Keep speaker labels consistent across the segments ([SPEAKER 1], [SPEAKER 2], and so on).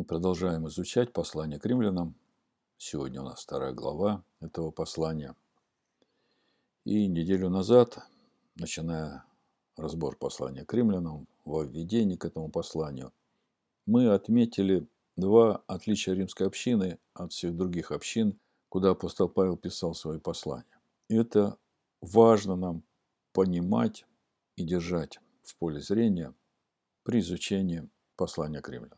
[SPEAKER 1] Мы продолжаем изучать послание к римлянам. Сегодня у нас вторая глава этого послания. И неделю назад, начиная разбор послания к римлянам, во введении к этому посланию, мы отметили два отличия римской общины от всех других общин, куда апостол Павел писал свои послания. И это важно нам понимать и держать в поле зрения при изучении послания к римлянам.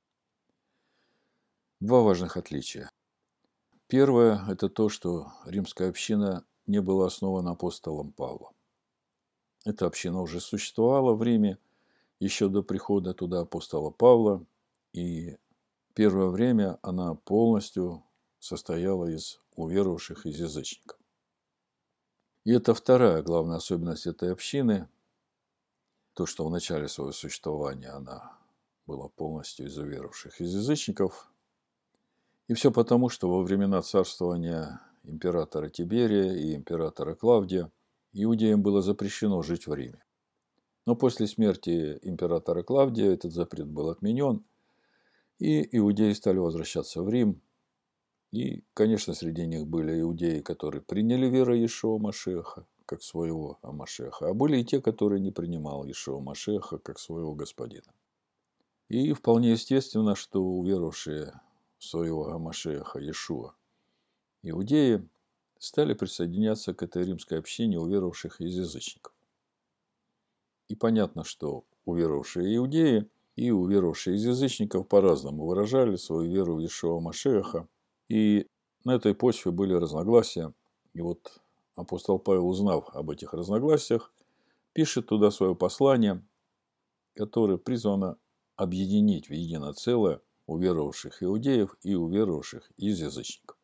[SPEAKER 1] Два важных отличия. Первое – это то, что римская община не была основана апостолом Павлом. Эта община уже существовала в Риме еще до прихода туда апостола Павла, и первое время она полностью состояла из уверовавших из язычников. И это вторая главная особенность этой общины, то, что в начале своего существования она была полностью из уверовавших из язычников. И все потому, что во времена царствования императора Тиберия и императора Клавдия иудеям было запрещено жить в Риме. Но после смерти императора Клавдия этот запрет был отменен, и иудеи стали возвращаться в Рим. И, конечно, среди них были иудеи, которые приняли веру Иешуа Машиаха как своего Машиаха, а были и те, которые не принимали Иешуа Машиаха как своего господина. И вполне естественно, что уверовавшие своего Машиаха Иешуа иудеи стали присоединяться к этой римской общине уверовавших из язычников. И понятно, что уверовавшие иудеи и уверовавшие из язычников по-разному выражали свою веру в Иешуа Машиаха. И на этой почве были разногласия. И вот апостол Павел, узнав об этих разногласиях, пишет туда свое послание, которое призвано объединить в единое целое уверовавших иудеев и уверовавших из язычников.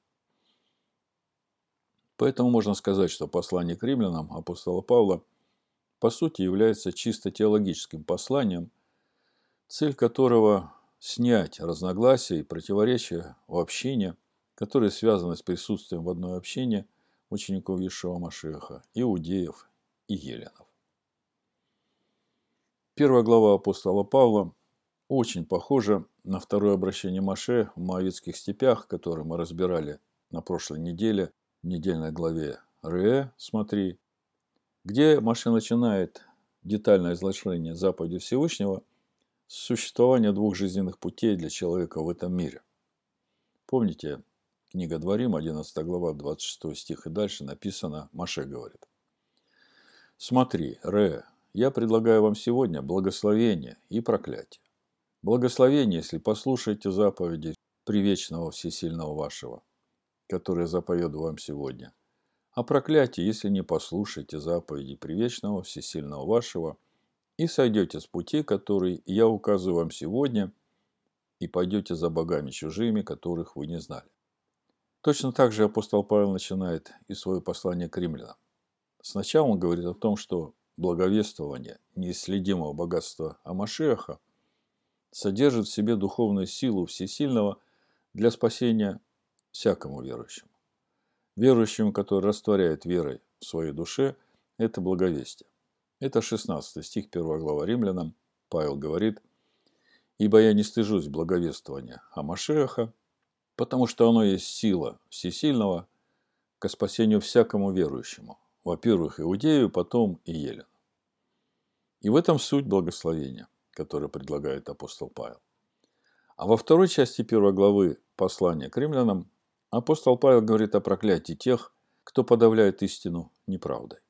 [SPEAKER 1] Поэтому можно сказать, что послание к римлянам апостола Павла по сути является чисто теологическим посланием, цель которого – снять разногласия и противоречия в общине, которые связаны с присутствием в одной общине учеников Иешуа Машиаха, иудеев и еленов. Первая глава апостола Павла очень похожа на второе обращение Моше в Моавитских степях, которое мы разбирали на прошлой неделе, в недельной главе Ре, смотри, где Моше начинает детальное изложение заповеди Всевышнего с существования двух жизненных путей для человека в этом мире. Помните, книга Дворим, 11 глава, 26 стих и дальше написано, Моше говорит: «Смотри, Ре, я предлагаю вам сегодня благословение и проклятие. Благословение, если послушаете заповеди Привечного Всесильного вашего, которые заповеду вам сегодня. А проклятие, если не послушаете заповеди Привечного Всесильного вашего и сойдете с пути, который я указываю вам сегодня, и пойдете за богами чужими, которых вы не знали». Точно так же апостол Павел начинает и свое послание к римлянам. Сначала он говорит о том, что благовествование неисследимого богатства Машиаха содержит в себе духовную силу Всесильного для спасения всякому верующему. Верующему, который растворяет верой в своей душе, это благовестие. Это 16 стих 1 глава Римлянам. Павел говорит: «Ибо я не стыжусь благовествования Машиаха, потому что оно есть сила Всесильного ко спасению всякому верующему, во-первых, иудею, потом и елену». И в этом суть благословения, которое предлагает апостол Павел. А во второй части первой главы послания к римлянам апостол Павел говорит о проклятии тех, кто подавляет истину неправдой.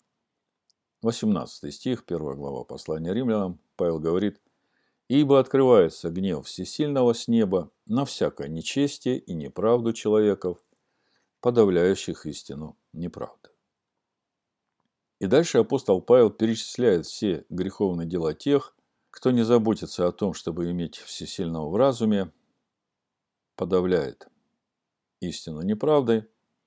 [SPEAKER 1] 18 стих, 1 глава послания римлянам, Павел говорит: «Ибо открывается гнев Всесильного с неба на всякое нечестие и неправду человеков, подавляющих истину неправдой». И дальше апостол Павел перечисляет все греховные дела тех, кто не заботится о том, чтобы иметь Всесильного в разуме, подавляет истину неправдой,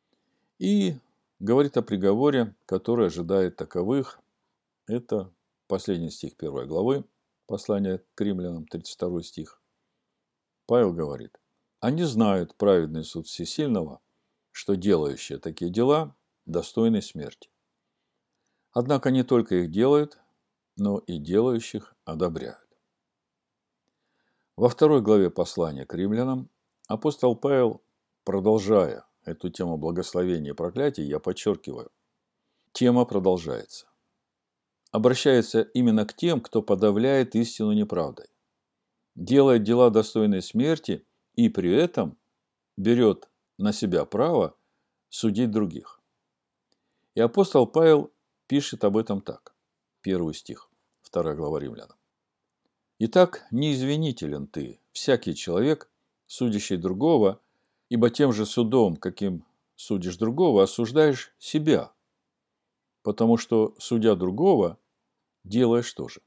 [SPEAKER 1] и говорит о приговоре, который ожидает таковых. Это последний стих 1 главы послания к римлянам, 32 стих. Павел говорит: «Они знают праведный суд Всесильного, что делающие такие дела достойны смерти. Однако не только их делают, но и делающих одобряют». Во второй главе послания к римлянам апостол Павел, продолжая эту тему благословения и проклятий, я подчеркиваю, тема продолжается. Обращается именно к тем, кто подавляет истину неправдой, делает дела достойные смерти и при этом берет на себя право судить других. И апостол Павел пишет об этом так. 1 стих, 2 глава Римлянам. «Итак, неизвинителен ты, всякий человек, судящий другого, ибо тем же судом, каким судишь другого, осуждаешь себя, потому что, судя другого, делаешь то же».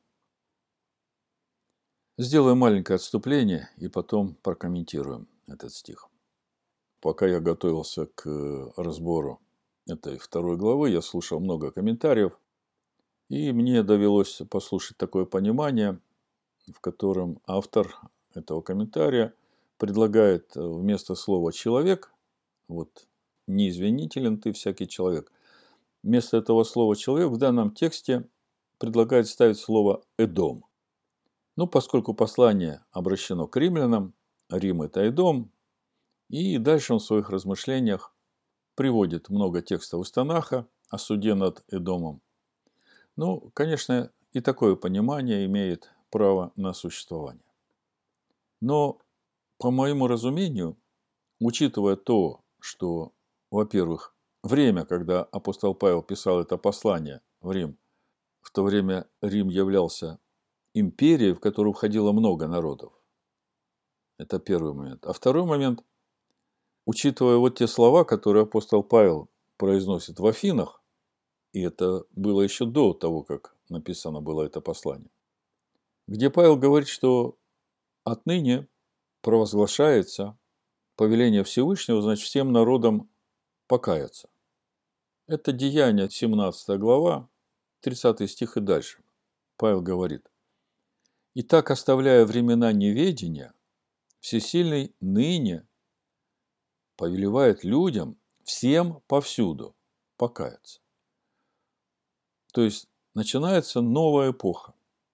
[SPEAKER 1] Сделаем маленькое отступление и потом прокомментируем этот стих. Пока я готовился к разбору этой второй главы, я слушал много комментариев, и мне довелось послушать такое понимание, в котором автор этого комментария предлагает вместо слова «человек», вот «неизвинителен ты, всякий человек», вместо этого слова «человек» в данном тексте предлагает ставить слово «эдом». Ну, поскольку послание обращено к римлянам, Рим – это Эдом, и дальше он в своих размышлениях приводит много текстов из Танаха о суде над Эдомом. Ну, конечно, и такое понимание имеет право на существование. Но, по моему разумению, учитывая то, что, во-первых, время, когда апостол Павел писал это послание в Рим, в то время Рим являлся империей, в которую входило много народов. Это первый момент. А второй момент, учитывая вот те слова, которые апостол Павел произносит в Афинах, и это было еще до того, как написано было это послание, где Павел говорит, что отныне провозглашается повеление Всевышнего, значит, всем народам покаяться. Это Деяния, 17 глава, 30 стих и дальше. Павел говорит: «Итак, оставляя времена неведения, Всесильный ныне повелевает людям всем повсюду покаяться». То есть, начинается новая эпоха.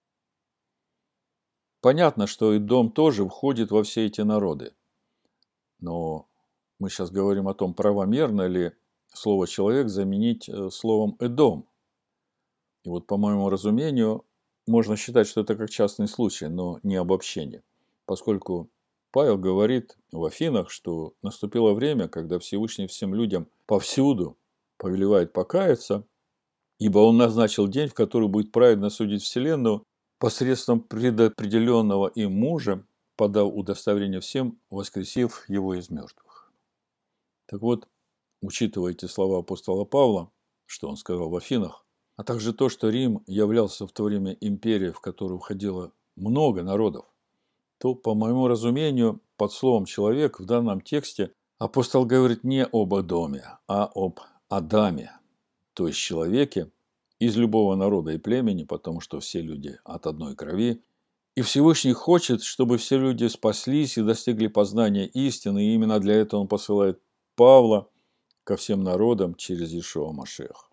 [SPEAKER 1] Понятно, что Эдом тоже входит во все эти народы. Но мы сейчас говорим о том, правомерно ли слово «человек» заменить словом «Эдом». И вот, по моему разумению, можно считать, что это как частный случай, но не обобщение. Поскольку Павел говорит в Афинах, что наступило время, когда Всевышний всем людям повсюду повелевает покаяться, ибо он назначил день, в который будет праведно судить вселенную посредством предопределенного им мужа, подав удостоверение всем, воскресив его из мертвых. Так вот, учитывая эти слова апостола Павла, что он сказал в Афинах, а также то, что Рим являлся в то время империей, в которую входило много народов, то, по моему разумению, под словом «человек» в данном тексте апостол говорит не об Эдоме, а об Адаме, то есть человеке из любого народа и племени, потому что все люди от одной крови. И Всевышний хочет, чтобы все люди спаслись и достигли познания истины, и именно для этого он посылает Павла ко всем народам через Иешуа Машиаха.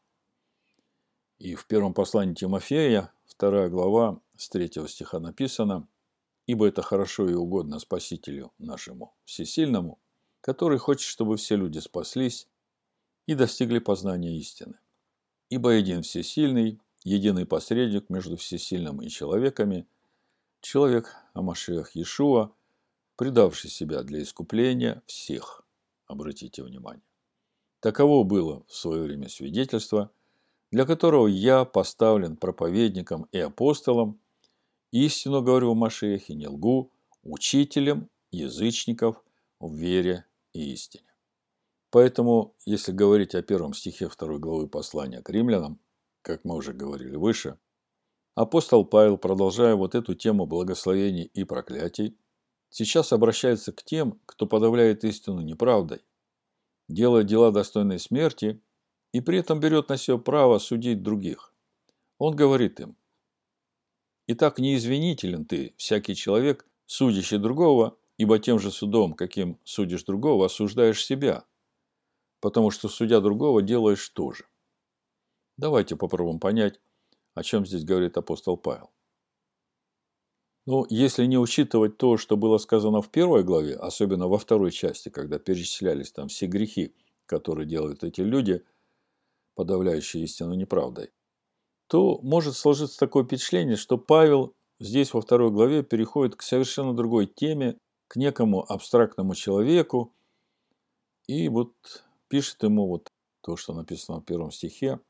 [SPEAKER 1] И в первом послании Тимофея, 2 глава, с 3 стиха написано: «Ибо это хорошо и угодно Спасителю нашему всесильному, который хочет, чтобы все люди спаслись и достигли познания истины. Ибо един всесильный, единый посредник между всесильным и человеками, человек Амашиах Иешуа, предавший себя для искупления всех». Обратите внимание. Таково было в свое время свидетельство, для которого я поставлен проповедником и апостолом, истину говорю о Машиахе, не лгу, учителем язычников в вере и истине. Поэтому, если говорить о первом стихе 2 главы послания к римлянам, как мы уже говорили выше, апостол Павел, продолжая вот эту тему благословений и проклятий, сейчас обращается к тем, кто подавляет истину неправдой, делает дела достойной смерти и при этом берет на себя право судить других. Он говорит им: «Итак, неизвинителен ты, всякий человек, судящий другого, ибо тем же судом, каким судишь другого, осуждаешь себя, потому что, судя другого, делаешь то же». Давайте попробуем понять, о чем здесь говорит апостол Павел. Но если не учитывать то, что было сказано в первой главе, особенно во второй части, когда перечислялись там все грехи, которые делают эти люди, подавляющие истину неправдой, то может сложиться такое впечатление, что Павел здесь во второй главе переходит к совершенно другой теме, к некому абстрактному человеку, и вот пишет ему вот то, что написано в первом стихе.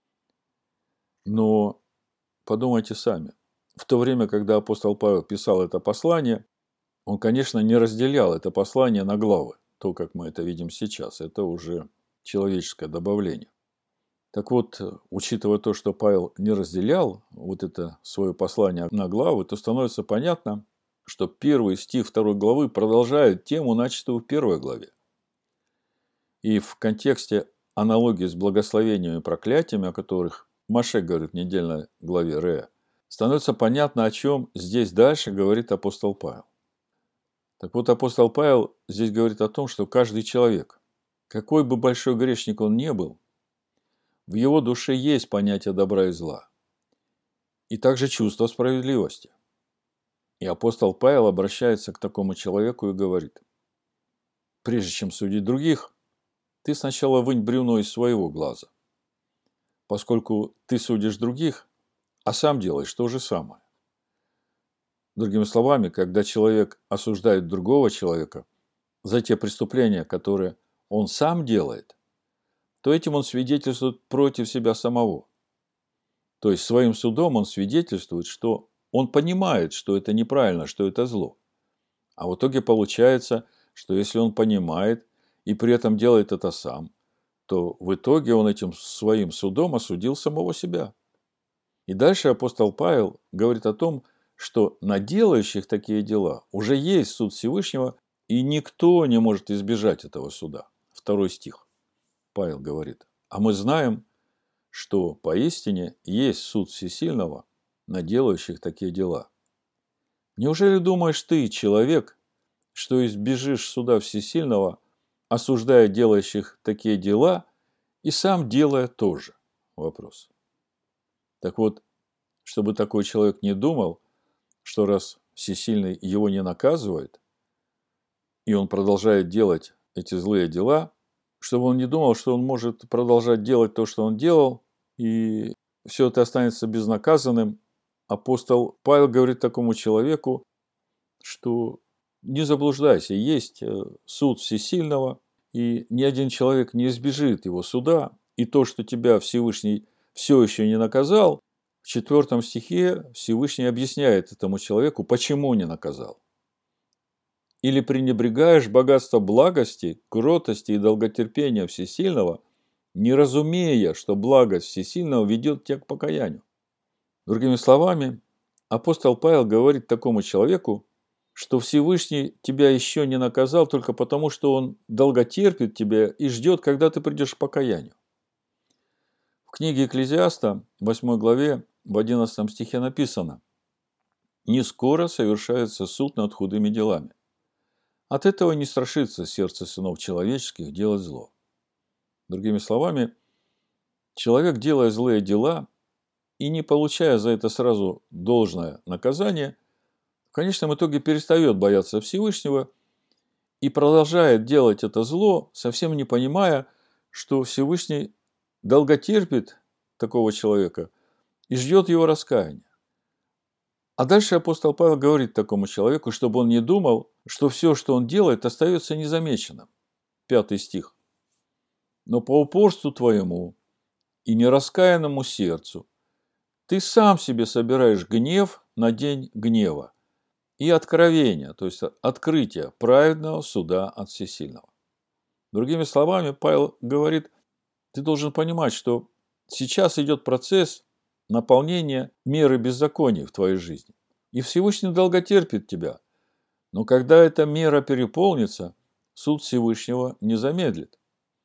[SPEAKER 1] Но подумайте сами. В то время, когда апостол Павел писал это послание, он, конечно, не разделял это послание на главы. То, как мы это видим сейчас, это уже человеческое добавление. Так вот, учитывая то, что Павел не разделял вот это свое послание на главы, то становится понятно, что первый стих второй главы продолжает тему, начатую в первой главе. И в контексте аналогии с благословениями и проклятиями, о которых Моше говорит в недельной главе Рея, становится понятно, о чем здесь дальше говорит апостол Павел. Так вот, апостол Павел здесь говорит о том, что каждый человек, какой бы большой грешник он ни был, в его душе есть понятие добра и зла, и также чувство справедливости. И апостол Павел обращается к такому человеку и говорит: прежде чем судить других, ты сначала вынь бревно из своего глаза, поскольку ты судишь других, а сам делаешь то же самое. Другими словами, когда человек осуждает другого человека за те преступления, которые он сам делает, то этим он свидетельствует против себя самого. То есть своим судом он свидетельствует, что он понимает, что это неправильно, что это зло. А в итоге получается, что если он понимает и при этом делает это сам, то в итоге он этим своим судом осудил самого себя. И дальше апостол Павел говорит о том, что на делающих такие дела уже есть суд Всевышнего, и никто не может избежать этого суда. 2 стих. Павел говорит: а мы знаем, что поистине есть суд Всесильного на делающих такие дела. Неужели думаешь ты, человек, что избежишь суда Всесильного, осуждая делающих такие дела, и сам делая тоже? Вопрос. Так вот, чтобы такой человек не думал, что раз Всесильный его не наказывает, и он продолжает делать эти злые дела, чтобы он не думал, что он может продолжать делать то, что он делал, и все это останется безнаказанным, апостол Павел говорит такому человеку, что не заблуждайся, есть суд Всесильного, и ни один человек не избежит его суда, и то, что тебя Всевышний все еще не наказал, в 4 стихе Всевышний объясняет этому человеку, почему не наказал. Или пренебрегаешь богатство благости, кротости и долготерпения Всесильного, не разумея, что благость Всесильного ведет тебя к покаянию. Другими словами, апостол Павел говорит такому человеку, что Всевышний тебя еще не наказал только потому, что он долготерпит тебя и ждет, когда ты придешь к покаянию. В книге Экклезиаста, 8 главе, в 11 стихе написано: «Не скоро совершается суд над худыми делами. От этого не страшится сердце сынов человеческих делать зло». Другими словами, человек, делая злые дела и не получая за это сразу должное наказание, в конечном итоге перестает бояться Всевышнего и продолжает делать это зло, совсем не понимая, что Всевышний долготерпит такого человека и ждет его раскаяния. А дальше апостол Павел говорит такому человеку, чтобы он не думал, что все, что он делает, остается незамеченным. 5 стих. «Но по упорству твоему и нераскаянному сердцу ты сам себе собираешь гнев на день гнева и откровение, то есть открытие праведного суда от Всесильного». Другими словами, Павел говорит, ты должен понимать, что сейчас идет процесс наполнения меры беззаконий в твоей жизни. И Всевышний долготерпит тебя. Но когда эта мера переполнится, суд Всевышнего не замедлит.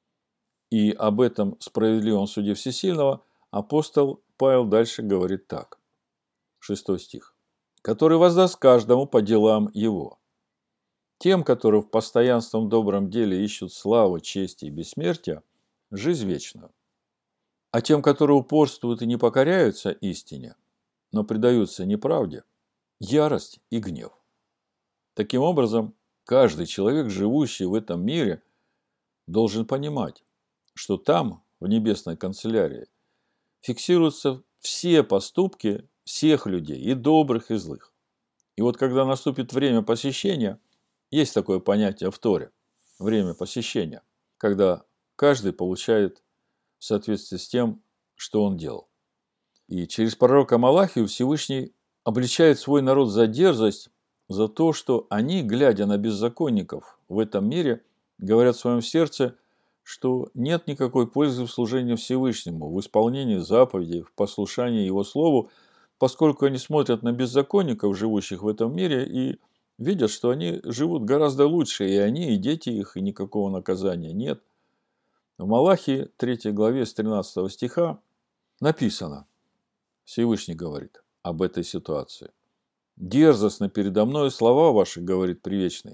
[SPEAKER 1] И об этом справедливом суде Всесильного апостол Павел дальше говорит так. 6 стих. «Который воздаст каждому по делам его. Тем, которые в постоянством добром деле ищут славы, чести и бессмертия, жизнь вечную. А тем, которые упорствуют и не покоряются истине, но предаются неправде, ярость и гнев. Таким образом, каждый человек, живущий в этом мире, должен понимать, что там, в небесной канцелярии, фиксируются все поступки всех людей, и добрых, и злых. И вот когда наступит время посещения, есть такое понятие в Торе – время посещения, когда каждый получает в соответствии с тем, что он делал. И через пророка Малахию Всевышний обличает свой народ за дерзость, за то, что они, глядя на беззаконников в этом мире, говорят в своем сердце, что нет никакой пользы в служении Всевышнему, в исполнении заповедей, в послушании Его Слову, поскольку они смотрят на беззаконников, живущих в этом мире, и видят, что они живут гораздо лучше, и они, и дети их, и никакого наказания нет. В Малахии 3 главе с 13 стиха написано, Всевышний говорит об этой ситуации. «Дерзостно передо мною слова ваши, говорит Привечный.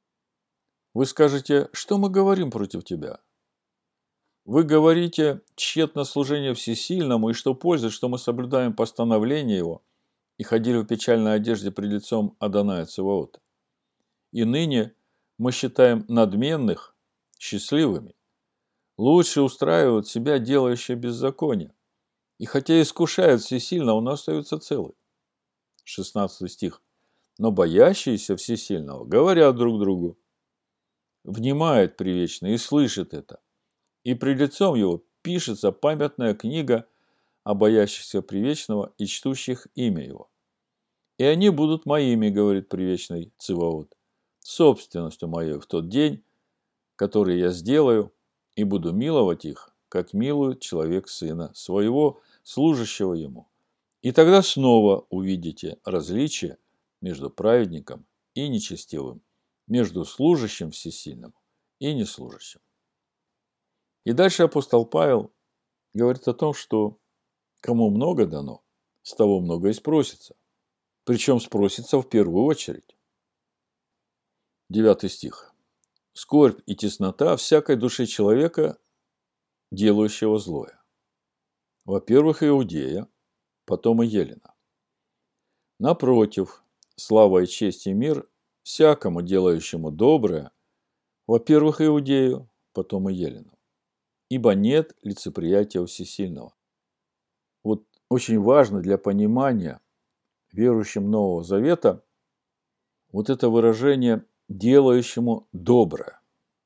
[SPEAKER 1] Вы скажете, что мы говорим против тебя? Вы говорите тщетно служение всесильному, и что пользы, что мы соблюдаем постановление его и ходили в печальной одежде пред лицом Адоная Цеваота. И ныне мы считаем надменных счастливыми. Лучше устраивают себя делающие беззаконие. И хотя искушают всесильного, но остаются целы». 16 стих. «Но боящиеся всесильного говорят друг другу». Внимает Привечный и слышит это. И пред лицом его пишется памятная книга о боящихся Привечного и чтущих имя его. И они будут моими, говорит Привечный Цеваот, собственностью моей в тот день, который я сделаю, и буду миловать их, как милует человек сына своего, служащего ему. И тогда снова увидите различие между праведником и нечестивым, между служащим всесильным и неслужащим. И дальше апостол Павел говорит о том, что кому много дано, с того много и спросится. Причем спросится в первую очередь. 9 стих. «Скорбь и теснота всякой души человека, делающего злое. Во-первых, Иудея, потом и Елена. Напротив, слава и честь и мир всякому, делающему доброе, во-первых, Иудею, потом и Елену. Ибо нет лицеприятия у всесильного». Вот очень важно для понимания верующим Нового Завета вот это выражение «делающему доброе».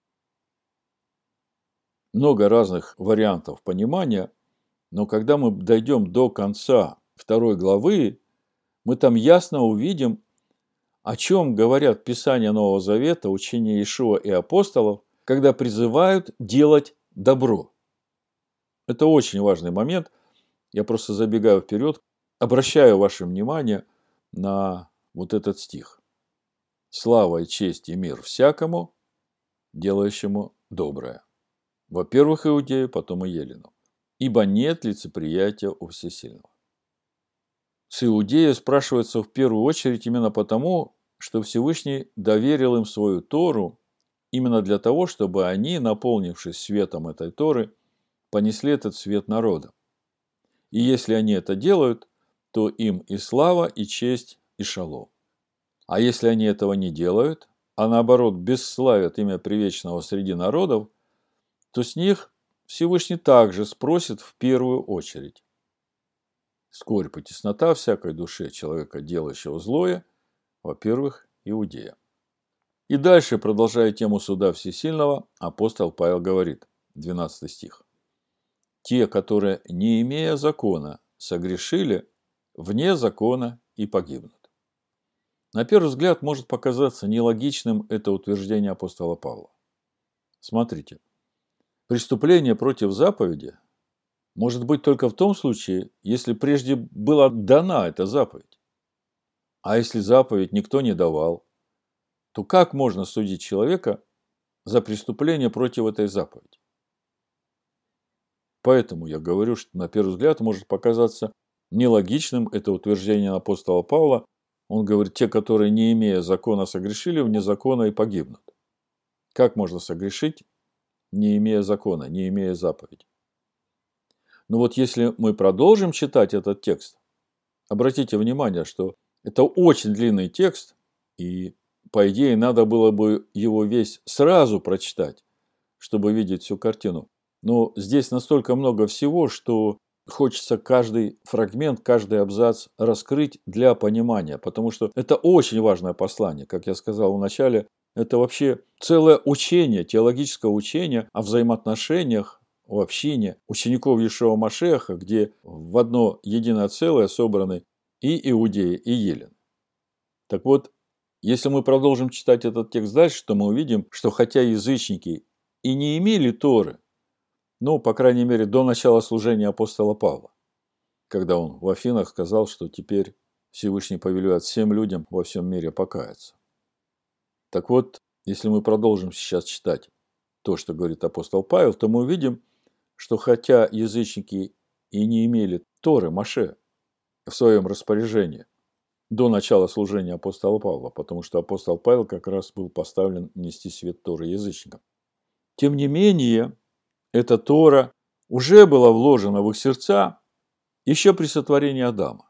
[SPEAKER 1] Много разных вариантов понимания, но когда мы дойдем до конца 2 главы, мы там ясно увидим, о чем говорят Писания Нового Завета, учения Иешуа и апостолов, когда призывают делать добро. Это очень важный момент. Я просто забегаю вперед, обращаю ваше внимание на вот этот стих. «Слава и честь и мир всякому, делающему доброе. Во-первых, Иудею, потом и Елену. Ибо нет лицеприятия у всесильного». С Иудея спрашивается в первую очередь именно потому, что Всевышний доверил им свою Тору именно для того, чтобы они, наполнившись светом этой Торы, понесли этот свет народам. И если они это делают, то им и слава, и честь, и шалом. А если они этого не делают, а наоборот бесславят имя Привечного среди народов, то с них Всевышний также спросит в первую очередь. Скорбь и теснота всякой душе человека, делающего злое, во-первых, Иудея. И дальше, продолжая тему суда всесильного, апостол Павел говорит, 12 стих. «Те, которые, не имея закона, согрешили, вне закона и погибнут». На первый взгляд может показаться нелогичным это утверждение апостола Павла. Смотрите, преступление против заповеди может быть только в том случае, если прежде была дана эта заповедь. А если заповедь никто не давал, то как можно судить человека за преступление против этой заповеди? Поэтому я говорю, что на первый взгляд может показаться нелогичным это утверждение апостола Павла. Он говорит, те, которые, не имея закона, согрешили, вне закона и погибнут. Как можно согрешить, не имея закона, не имея заповеди? Но вот если мы продолжим читать этот текст, обратите внимание, что Это очень длинный текст, и, по идее, надо было бы его весь сразу прочитать, чтобы видеть всю картину. Но здесь настолько много всего, что хочется каждый фрагмент, каждый абзац раскрыть для понимания, потому что это очень важное послание. Как я сказал в начале, это вообще целое учение, теологическое учение о взаимоотношениях, о общине учеников Иешуа Машеха, где в одно единое целое собраны и иудеи, и елены. Так вот, если мы продолжим читать этот текст дальше, то мы увидим, что хотя язычники и не имели Торы, ну, по крайней мере, до начала служения апостола Павла, когда он в Афинах сказал, что теперь Всевышний повелевает всем людям во всем мире покаяться. Так вот, если мы продолжим сейчас читать то, что говорит апостол Павел, то мы увидим, что хотя язычники и не имели Торы, Моше, в своем распоряжении до начала служения апостола Павла, потому что апостол Павел как раз был поставлен нести свет Торы язычникам. Тем не менее, эта Тора уже была вложена в их сердца еще при сотворении Адама.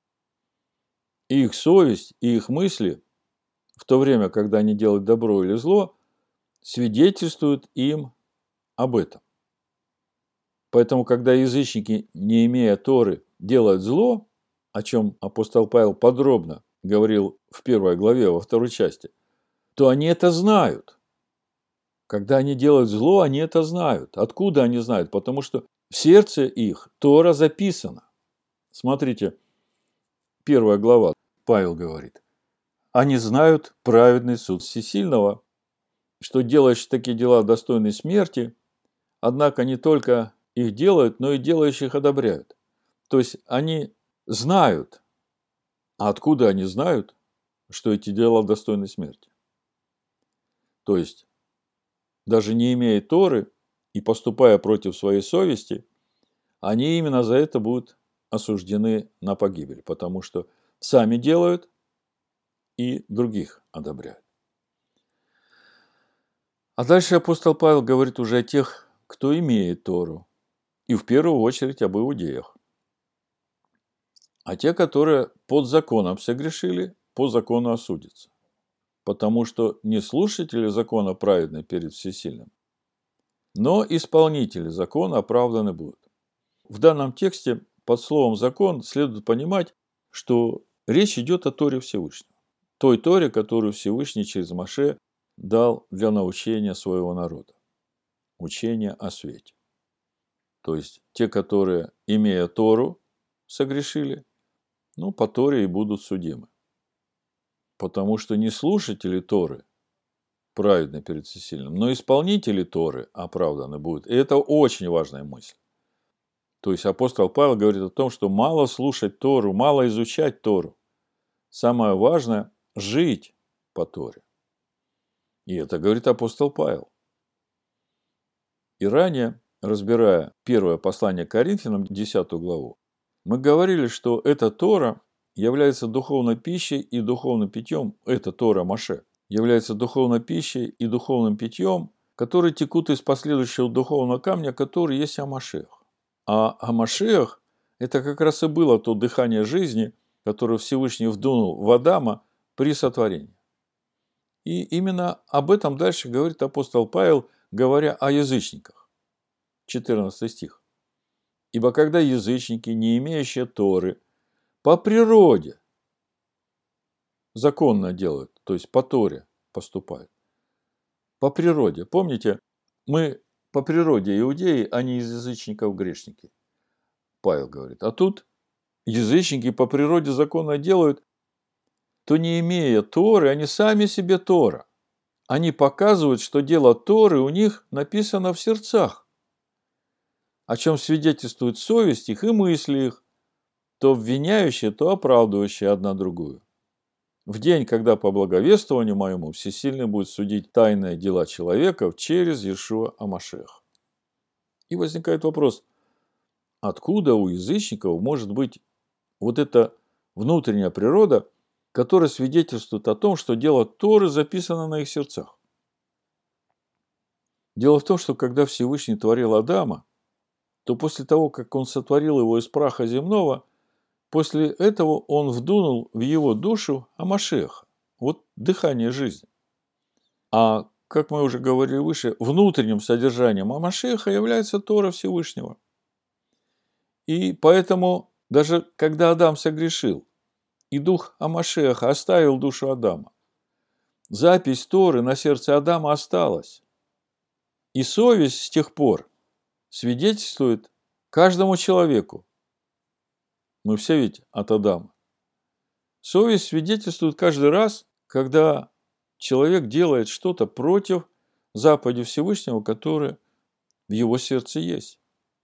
[SPEAKER 1] И их совесть, и их мысли, в то время, когда они делают добро или зло, свидетельствуют им об этом. Поэтому, когда язычники, не имея Торы, делают зло, о чем апостол Павел подробно говорил в 1 главе, во 2 части, то они это знают. Когда они делают зло, они это знают. Откуда они знают? Потому что в сердце их Тора записана. Смотрите, 1 глава, Павел говорит. Они знают праведный суд всесильного, что делающие такие дела достойны смерти, однако не только их делают, но и делающих одобряют. То есть они знают. А откуда они знают, что эти дела достойны смерти? То есть, даже не имея Торы и поступая против своей совести, они именно за это будут осуждены на погибель, потому что сами делают и других одобряют. А дальше апостол Павел говорит уже о тех, кто имеет Тору, и в первую очередь об иудеях. А те, которые под законом согрешили, по закону осудятся. Потому что не слушатели закона праведны перед всесильным, но исполнители закона оправданы будут. В данном тексте под словом «закон» следует понимать, что речь идет о Торе Всевышнего. Той Торе, которую Всевышний через Моше дал для научения своего народа. Учение о свете. То есть, те, которые, имея Тору, согрешили, по Торе и будут судимы. Потому что не слушатели Торы праведны перед всесильным, но исполнители Торы оправданы будут. И это очень важная мысль. То есть апостол Павел говорит о том, что мало слушать Тору, мало изучать Тору. Самое важное – жить по Торе. И это говорит апостол Павел. И ранее, разбирая первое послание к Коринфянам, 10 главу, мы говорили, что эта Тора является духовной пищей и духовным питьем, эта Тора Моше, является духовной пищей и духовным питьем, которые текут из последующего духовного камня, который есть Амашех. А Амашех – это как раз и было то дыхание жизни, которое Всевышний вдунул в Адама при сотворении. И именно об этом дальше говорит апостол Павел, говоря о язычниках. 14 стих. «Ибо когда язычники, не имеющие Торы, по природе законно делают, то есть по Торе поступают. По природе. Помните, мы по природе иудеи, а не из язычников грешники. Павел говорит. А тут язычники по природе законно делают, то не имея Торы, они сами себе Тора. Они показывают, что дело Торы у них написано в сердцах, о чем свидетельствует совесть их и мысли их, то обвиняющие, то оправдывающие одна другую. В день, когда по благовествованию моему Всесильный будет судить тайные дела человеков через Иешуа Амашех. И возникает вопрос, откуда у язычников может быть вот эта внутренняя природа, которая свидетельствует о том, что дело Торы записано на их сердцах? Дело в том, что когда Всевышний творил Адама, то после того, как он сотворил его из праха земного, После этого он вдунул в его душу Амашеха. Вот дыхание жизни. А, как мы уже говорили выше, внутренним содержанием Амашеха является Тора Всевышнего. И поэтому, даже когда Адам согрешил, и дух Амашеха оставил душу Адама, запись Торы на сердце Адама осталась. И совесть с тех пор свидетельствует каждому человеку. Мы все ведь от Адама. Совесть свидетельствует каждый раз, когда человек делает что-то против заповеди Всевышнего, которая в его сердце есть.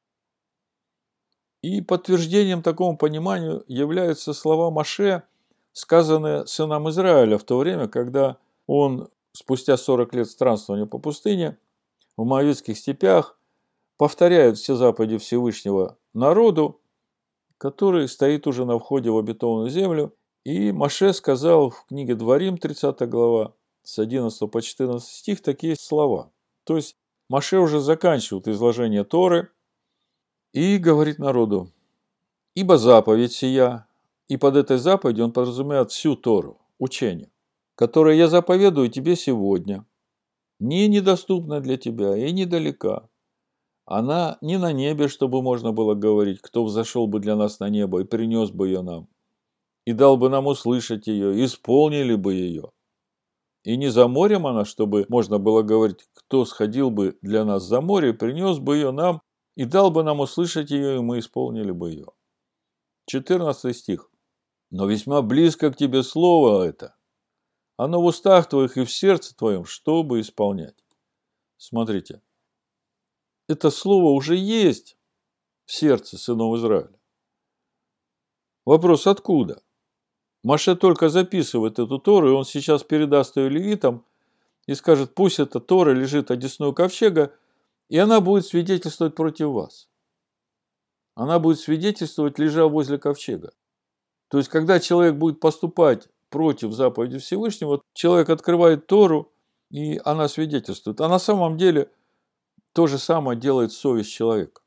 [SPEAKER 1] И подтверждением такому пониманию являются слова Моше, сказанные сынам Израиля в то время, когда он спустя 40 лет странствования по пустыне в Моавитских степях повторяет все заповеди Всевышнего народу, который стоит уже на входе в обетованную землю. И Моше сказал в книге Дворим, 30 глава, с 11 по 14 стих, такие слова. То есть Моше уже заканчивает изложение Торы и говорит народу: «Ибо заповедь сия», и под этой заповедью он подразумевает всю Тору, учение, которое я заповедую тебе сегодня, не недоступна для тебя и недалека. Она не на небе, чтобы можно было говорить, кто взошел бы для нас на небо и принес бы ее нам, и дал бы нам услышать ее, исполнили бы ее. И не за морем она, чтобы можно было говорить, кто сходил бы для нас за море, принес бы ее нам, и дал бы нам услышать ее, и мы исполнили бы ее. 14 стих. Но весьма близко к тебе слово это. Оно в устах твоих и в сердце твоем, чтобы исполнять. Смотрите. Это слово уже есть в сердце сынов Израиля. Вопрос: откуда? Моше только записывает эту Тору, и он сейчас передаст ее левитам и скажет: пусть эта Тора лежит одесную ковчега, и она будет свидетельствовать против вас. Она будет свидетельствовать, лежа возле ковчега. То есть, когда человек будет поступать против заповеди Всевышнего, человек открывает Тору, и она свидетельствует. А на самом деле то же самое делает совесть человека.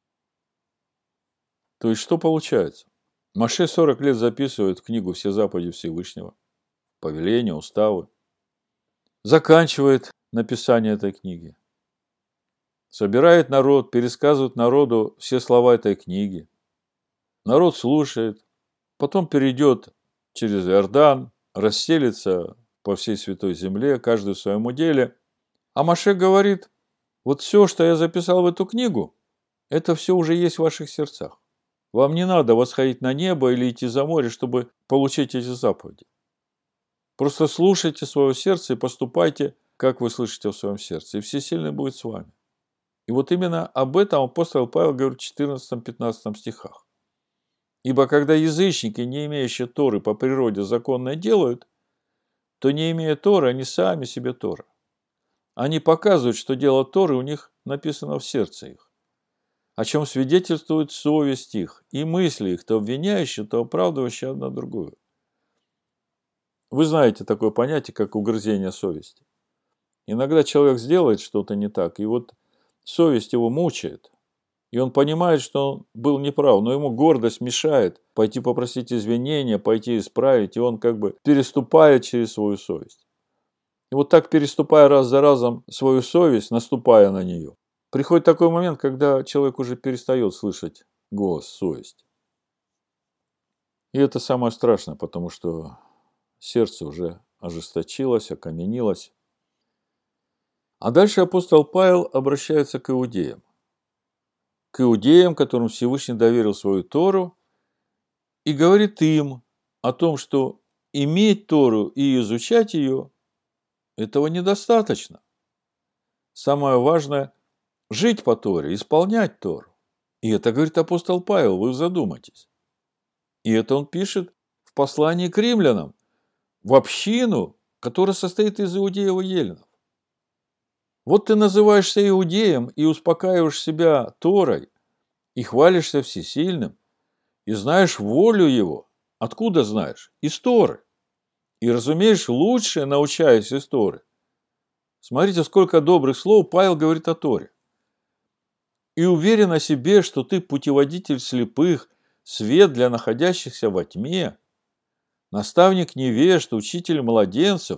[SPEAKER 1] То есть, что получается? Моше 40 лет записывает в книгу все заповеди Всевышнего, повеления, уставы. Заканчивает написание этой книги. Собирает народ, пересказывает народу все слова этой книги. Народ слушает, потом перейдет через Иордан, расселится по всей Святой Земле, каждый в своем уделе. А Моше говорит: вот все, что я записал в эту книгу, это все уже есть в ваших сердцах. Вам не надо восходить на небо или идти за море, чтобы получить эти заповеди. Просто слушайте свое сердце и поступайте, как вы слышите в своем сердце, и Всесильный будет с вами. И вот именно об этом апостол Павел говорит в 14-15 стихах. Ибо когда язычники, не имеющие Торы, по природе законное делают, то, не имея Торы, они сами себе Тора. Они показывают, что дело Торы у них написано в сердце их, о чем свидетельствует совесть их и мысли их, то обвиняющие, то оправдывающие одна другую. Вы знаете такое понятие, как угрызение совести. Иногда человек сделает что-то не так, и вот совесть его мучает, и он понимает, что он был неправ, но ему гордость мешает пойти попросить извинения, пойти исправить, и он как бы переступает через свою совесть. И вот так, переступая раз за разом свою совесть, наступая на нее, приходит такой момент, когда человек уже перестает слышать голос совести. И это самое страшное, потому что сердце уже ожесточилось, окаменилось. А дальше апостол Павел обращается к иудеям. К иудеям, которым Всевышний доверил свою Тору, и говорит им о том, что иметь Тору и изучать ее, этого недостаточно. Самое важное – жить по Торе, исполнять Тору. И это говорит апостол Павел, вы задумайтесь. И это он пишет в послании к римлянам, в общину, которая состоит из иудеев и еленов. Вот ты называешься иудеем и успокаиваешь себя Торой, и хвалишься всесильным, и знаешь волю его. Откуда знаешь? Из Торы. И разумеешь лучшее, научаясь из Торы. Смотрите, сколько добрых слов Павел говорит о Торе. И уверен о себе, что ты путеводитель слепых, свет для находящихся во тьме, наставник невежд, учитель младенцев.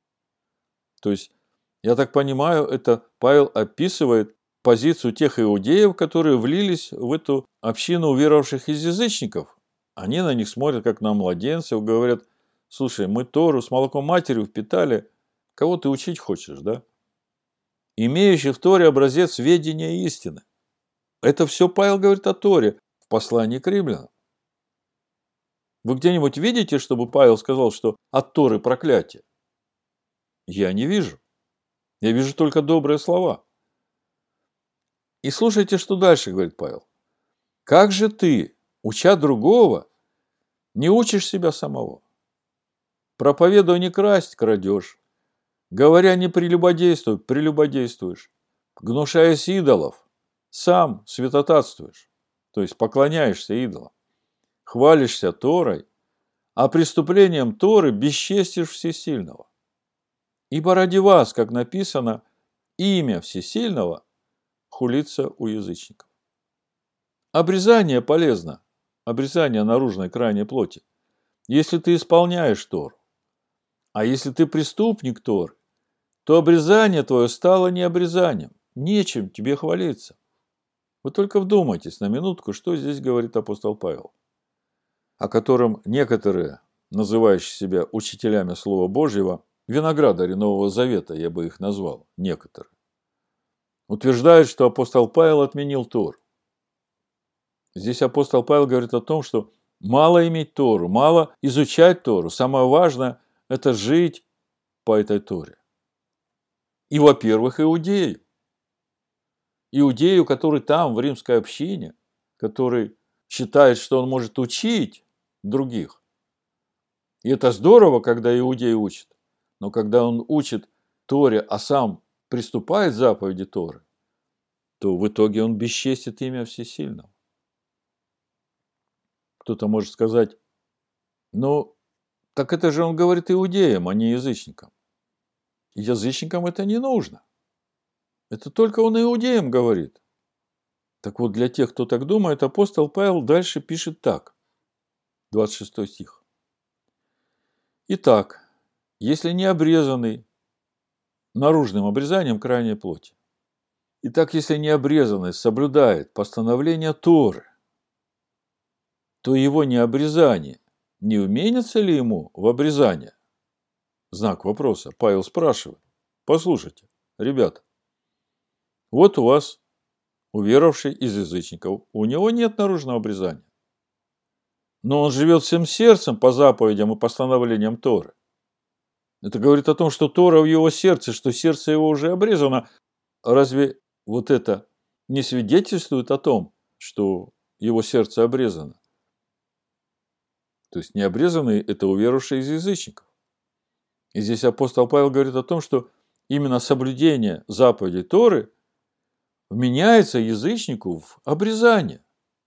[SPEAKER 1] То есть, я так понимаю, это Павел описывает позицию тех иудеев, которые влились в эту общину уверовавших из язычников. Они на них смотрят, как на младенцев, говорят: слушай, мы Тору с молоком матери впитали, кого ты учить хочешь, да? Имеющий в Торе образец ведения истины. Это все Павел говорит о Торе в послании к римлянам. Вы где-нибудь видите, чтобы Павел сказал, что от Торы проклятие? Я не вижу. Я вижу только добрые слова. И слушайте, что дальше говорит Павел. Как же ты, уча другого, не учишь себя самого? Проповедуя не красть, крадешь. Говоря не прелюбодействуй, прелюбодействуешь. Гнушаясь идолов, сам святотатствуешь. То есть поклоняешься идолам. Хвалишься Торой, а преступлением Торы бесчестишь Всесильного. Ибо ради вас, как написано, имя Всесильного хулится у язычников. Обрезание полезно. Обрезание наружной крайней плоти. Если ты исполняешь Тору. А если ты преступник Торы, то обрезание твое стало не обрезанием. Нечем тебе хвалиться. Вы только вдумайтесь на минутку, что здесь говорит апостол Павел, о котором некоторые, называющие себя учителями Слова Божьего, виноградари Нового Завета, я бы их назвал, некоторые, утверждают, что апостол Павел отменил Тору. Здесь апостол Павел говорит о том, что мало иметь Тору, мало изучать Тору. Самое важное – это жить по этой Торе. И, во-первых, иудею. Иудею, который там, в римской общине, который считает, что он может учить других. И это здорово, когда иудей учит. Но когда он учит Торе, а сам приступает к заповеди Торы, то в итоге он бесчестит имя Всесильного. Кто-то может сказать: ну, так это же он говорит иудеям, а не язычникам. Язычникам это не нужно. Это только он иудеям говорит. Так вот, для тех, кто так думает, апостол Павел дальше пишет так. 26 стих. Итак, если не обрезанный наружным обрезанием крайней плоти, итак, если не обрезанный соблюдает постановление Торы, то его необрезание не вменится ли ему в обрезание? Знак вопроса. Павел спрашивает. Послушайте, ребята, вот у вас уверовавший из язычников, у него нет наружного обрезания. Но он живет всем сердцем по заповедям и постановлениям Торы. Это говорит о том, что Тора в его сердце, что сердце его уже обрезано. Разве вот это не свидетельствует о том, что его сердце обрезано? То есть необрезанный – это уверовавший из язычников. И здесь апостол Павел говорит о том, что именно соблюдение заповедей Торы вменяется язычнику в обрезание.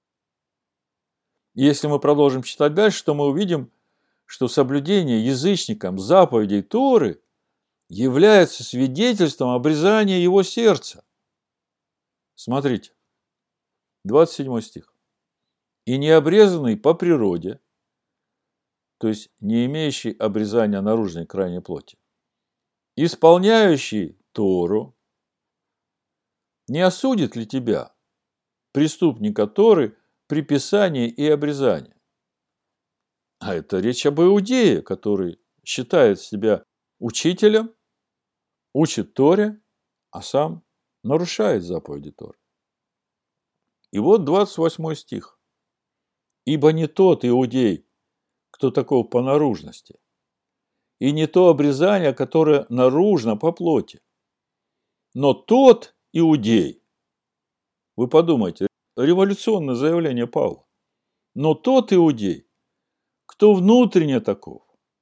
[SPEAKER 1] И если мы продолжим читать дальше, то мы увидим, что соблюдение язычникам заповедей Торы является свидетельством обрезания его сердца. Смотрите, 27 стих. «И необрезанный по природе», то есть не имеющий обрезания наружной крайней плоти, исполняющий Тору, не осудит ли тебя, преступника Торы, при писании и обрезании? А это речь об иудее, который считает себя учителем, учит Торе, а сам нарушает заповеди Торы. И вот 28 стих. «Ибо не тот иудей, кто таков по наружности, и не то обрезание, которое наружно по плоти, но тот иудей». Вы подумайте, революционное заявление Павла. «Но тот иудей, кто внутренне таков,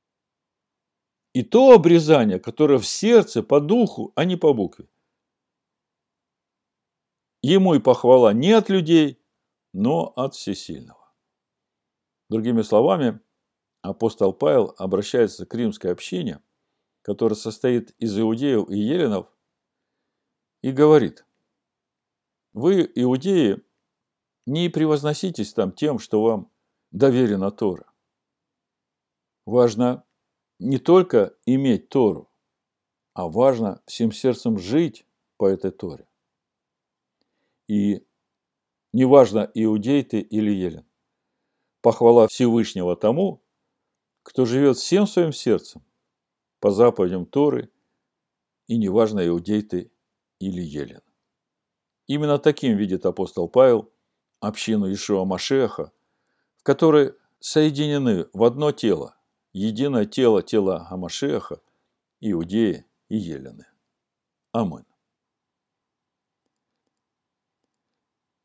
[SPEAKER 1] и то обрезание, которое в сердце по духу, а не по букве. Ему и похвала не от людей, но от Всесильного». Другими словами, апостол Павел обращается к римской общине, которая состоит из иудеев и еленов, и говорит: вы, иудеи, Не превозноситесь там тем, что вам доверена Тора. Важно не только иметь Тору, а важно всем сердцем жить по этой Торе. И неважно, иудей ты или елен. Похвала Всевышнего тому, кто живет всем своим сердцем по заповедям Торы, и неважно, иудей ты или елен. Именно таким видит апостол Павел общину Иешуа Машиаха, в которой соединены в одно тело, единое тело Амашиаха, иудеи и елены. Аминь.